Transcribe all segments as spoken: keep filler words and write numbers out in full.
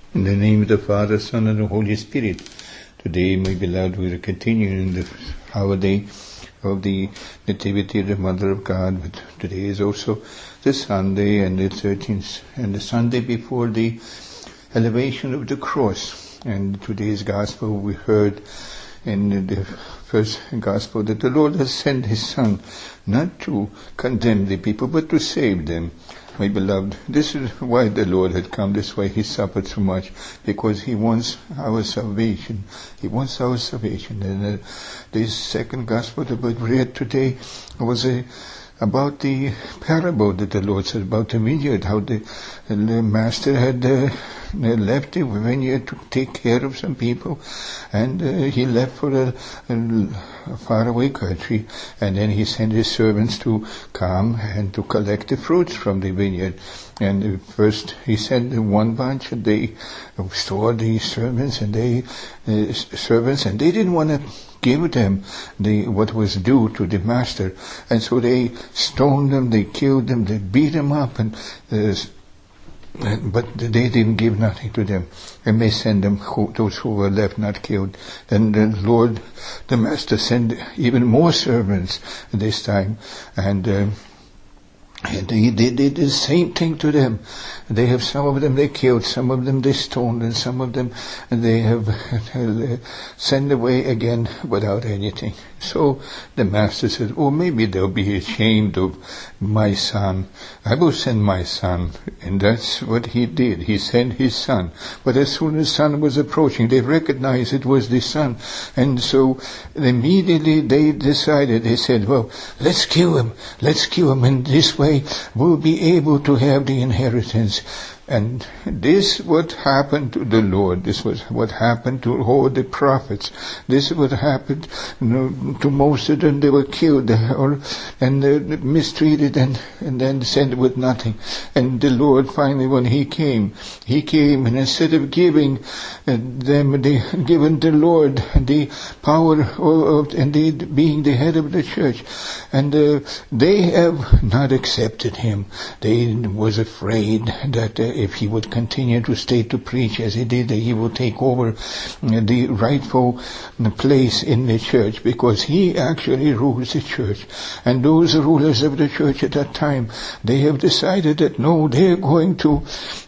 In the name of the Father, Son, and the Holy Spirit. Today, my beloved, we are continuing the holiday of the Nativity of the Mother of God. But today is also the Sunday and the thirteenth, and the Sunday before the elevation of the cross. And today's Gospel we heard in the first Gospel that the Lord has sent His Son not to condemn the people, but to save them. My beloved, this is why the Lord had come, this is why He suffered so much, because He wants our salvation. He wants our salvation. And uh, this second Gospel that we read today was a about the parable that the Lord said about the vineyard, how the, the master had uh, left the vineyard to take care of some people, and uh, he left for a, a, a faraway country, and then he sent his servants to come and to collect the fruits from the vineyard. And uh, first he sent one bunch, and they stored the servants, and they uh, servants, and they didn't want to give them the what was due to the master, and so they stoned them, they killed them, they beat them up, and uh, but they didn't give nothing to them, and they sent them who, those who were left not killed. Then the Lord, the master, sent even more servants this time, and. Uh, And they, they did the same thing to them. They have, some of them they killed, some of them they stoned, and some of them they have uh, sent away again without anything. So the master said, oh, maybe they'll be ashamed of my son. I will send my son. And that's what he did. He sent his son. But as soon as the son was approaching, they recognized it was the son. And so immediately they decided, they said, well, let's kill him. Let's kill him. And this way we'll be able to have the inheritance. And this what happened to the Lord. This was what happened to all the prophets. This is what happened, you know, to most of them. They were killed or and uh, mistreated and, and then sent with nothing. And the Lord finally, when He came, He came, and instead of giving uh, them, they given the Lord the power of, and the, being the head of the church. And uh, they have not accepted Him. They was afraid that uh, if he would continue to stay to preach as he did, he would take over the rightful place in the church, because he actually rules the church. And those rulers of the church at that time, they have decided that no, they're going to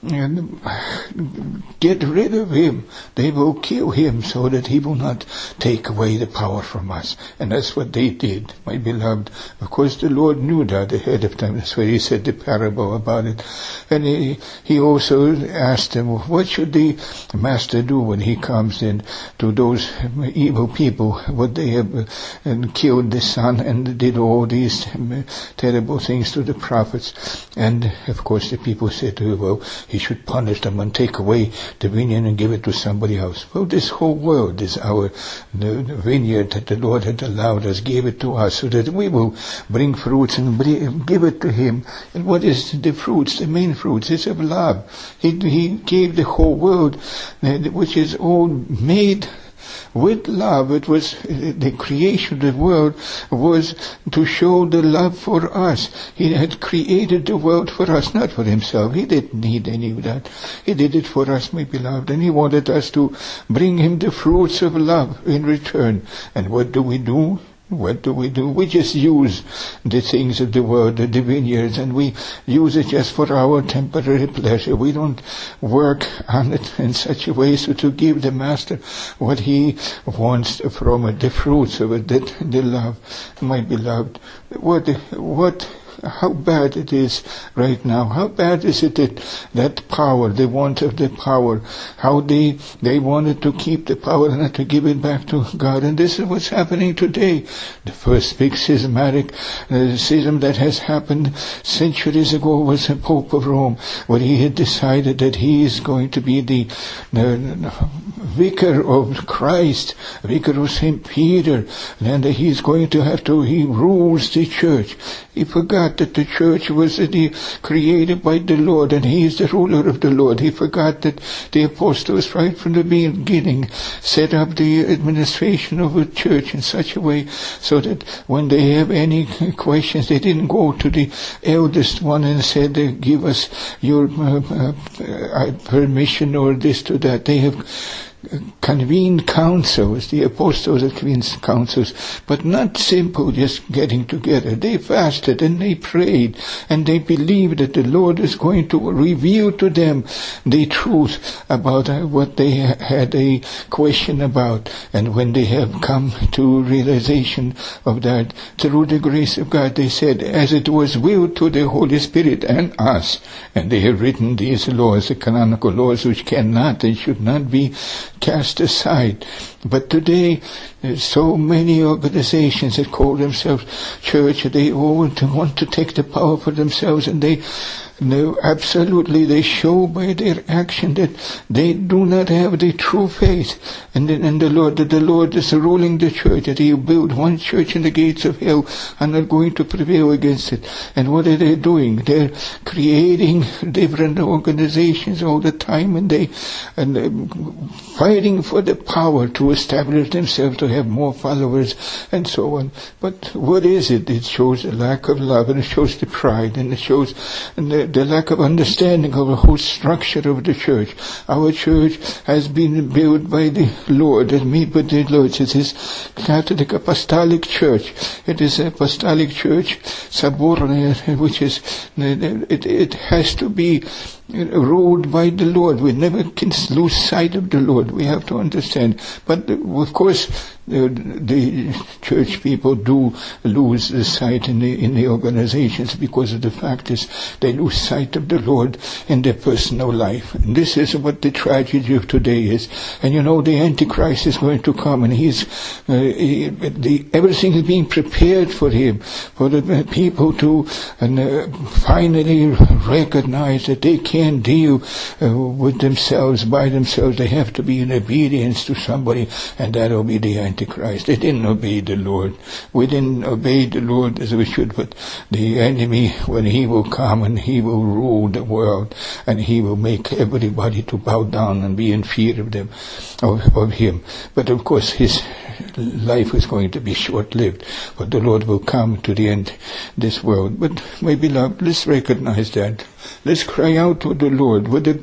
get rid of him. They will kill him so that he will not take away the power from us. And that's what they did, my beloved. Of course, the Lord knew that ahead of time. That's why He said the parable about it. And he, he also asked them, what should the master do when he comes in to those evil people? Would they have uh, killed the son and did all these um, terrible things to the prophets? And of course the people said to him, well, he should punish them and take away the vineyard and give it to somebody else. Well, this whole world is our the, the vineyard that the Lord had allowed us, gave it to us, so that we will bring fruits and bring, give it to Him. And what is the fruits? The main fruits is of love. He, he gave the whole world, uh, which is all made with love. It was uh, the creation of the world was to show the love for us. He had created the world for us, not for Himself. He didn't need any of that. He did it for us, my beloved, and He wanted us to bring Him the fruits of love in return. And what do we do? What do we do? We just use the things of the world, the vineyards, and we use it just for our temporary pleasure. We don't work on it in such a way so to give the Master what He wants from it, the fruits of it, the, the love. My beloved, what, what, how bad it is right now. How bad is it that that power, the want of the power, how they they wanted to keep the power and not to give it back to God. And this is what's happening today. The first big schismatic uh, schism that has happened centuries ago was the Pope of Rome, where he had decided that he is going to be the, the vicar of Christ, vicar of Saint Peter, and he's going to have to, he rules the church. He forgot that the church was the, created by the Lord, and he is the ruler of the Lord. He forgot that the apostles right from the beginning set up the administration of a church in such a way so that when they have any questions, they didn't go to the eldest one and said, give us your uh, uh, permission or this to that. They have convened councils, the apostles have convened councils, but not simple just getting together. They fasted and they prayed and they believed that the Lord is going to reveal to them the truth about uh, what they ha- had a question about. And when they have come to realization of that, through the grace of God, they said, as it was willed to the Holy Spirit and us, and they have written these laws, the canonical laws, which cannot and should not be cast aside. But today, there's so many organizations that call themselves church. They all want to take the power for themselves, and they No, absolutely, they show by their action that they do not have the true faith in the, in the Lord, that the Lord is ruling the church, that He built one church and the gates of hell are not going to prevail against it. And what are they doing? They're creating different organizations all the time, and they and uh, fighting for the power to establish themselves, to have more followers, and so on. But what is it? It shows a lack of love, and it shows the pride, and it shows the the lack of understanding of the whole structure of the church. Our church has been built by the Lord, and made by the Lord. It is Catholic Apostolic Church. It is Apostolic Church, Soborna, which is, it, it has to be ruled by the Lord. We never can lose sight of the Lord. We have to understand. But of course, the, the church people do lose the sight in the in the organizations, because of the fact is they lose sight of the Lord in their personal life. And this is what the tragedy of today is. And you know, the Antichrist is going to come, and he's uh, he, the everything is being prepared for him, for the people to and, uh, finally recognize that they can't Can't deal uh, with themselves by themselves. They have to be in obedience to somebody, and that will be the Antichrist. They didn't obey the Lord. We didn't obey the Lord as we should, but the enemy, when he will come and he will rule the world, and he will make everybody to bow down and be in fear of them, of, of him. But of course, his life is going to be short-lived, but the Lord will come to the end of this world. But my beloved, let's recognize that. Let's cry out to the Lord with a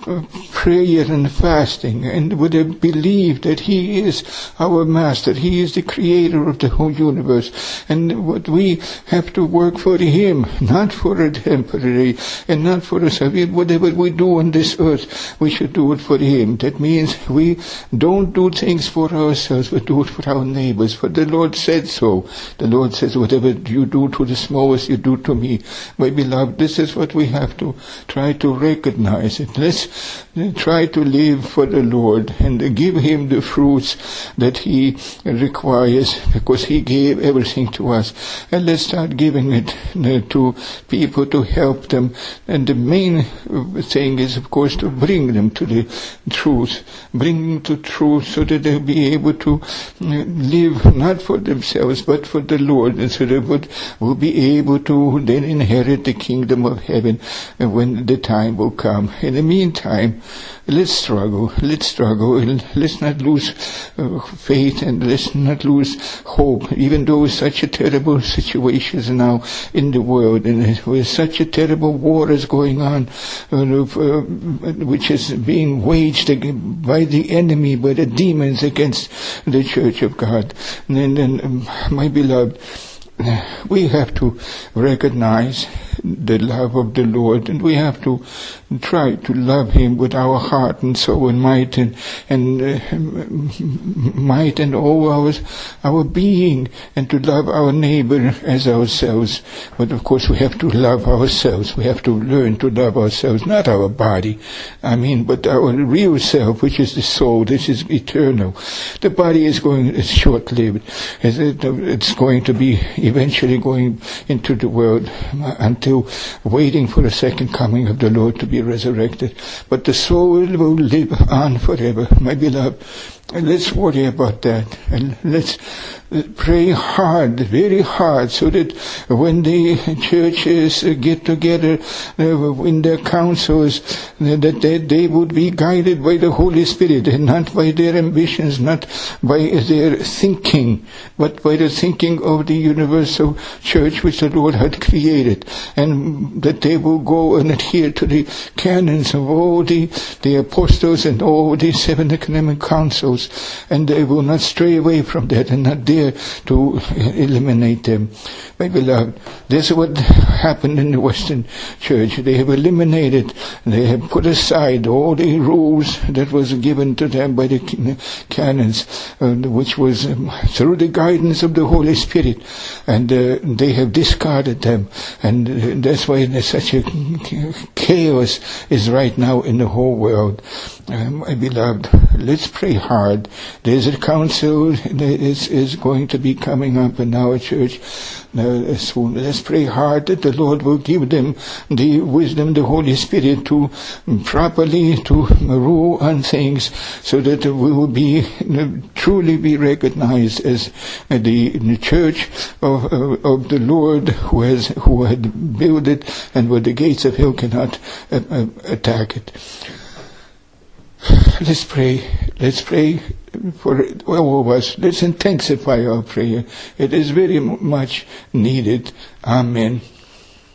prayer and fasting, and with a belief that He is our Master. He is the Creator of the whole universe, and what we have to work for Him, not for a temporary, and not for ourselves. Whatever we do on this earth, we should do it for Him. That means we don't do things for ourselves, but do it for our neighbors. For the Lord said so. The Lord says, whatever you do to the smallest, you do to me. My beloved, this is what we have to try to recognize it. Let's try to live for the Lord and give Him the fruits that He requires, because He gave everything to us. And let's start giving it to people to help them. And the main thing is, of course, to bring them to the truth. Bring them to truth so that they'll be able to live not for themselves but for the Lord, and so they would, will be able to then inherit the kingdom of heaven when the time will come. In the meantime, let's struggle, let's struggle, let's not lose uh, faith, and let's not lose hope, even though such a terrible situation is now in the world, and with such a terrible war is going on, uh, uh, which is being waged by the enemy, by the demons against the Church of God. And, and um, my beloved, we have to recognize the love of the Lord, and we have to try to love Him with our heart and soul and might and, and uh, might and all our, our being, and to love our neighbor as ourselves. But of course we have to love ourselves. We have to learn to love ourselves, not our body, I mean, but our real self, which is the soul. This is eternal. The body is going, it's short-lived. It's going to be eventually going into the world until waiting for the second coming of the Lord to be resurrected. But the soul will live on forever, my beloved. And let's worry about that, and let's pray hard, very hard, so that when the churches get together uh, in their councils, uh, that they, they would be guided by the Holy Spirit, and not by their ambitions, not by their thinking, but by the thinking of the universal church which the Lord had created, and that they will go and adhere to the canons of all the, the apostles and all the seven ecumenical councils, and they will not stray away from that and not dare to eliminate them. My beloved, this is what happened in the Western Church. They have eliminated, they have put aside all the rules that was given to them by the canons, uh, which was um, through the guidance of the Holy Spirit, and uh, they have discarded them, and uh, that's why there's such a chaos is right now in the whole world. Um, my beloved, let's pray hard. There's a council that is, is going to be coming up in our church uh, soon. Let's pray hard that the Lord will give them the wisdom, the Holy Spirit, to properly to rule on things, so that we will be truly be recognized as the, the church of, of, of the Lord, who has who had built it, and where the gates of hell cannot uh, uh, attack it. Let's pray. Let's pray for all of us. Let's intensify our prayer. It is very much needed. Amen.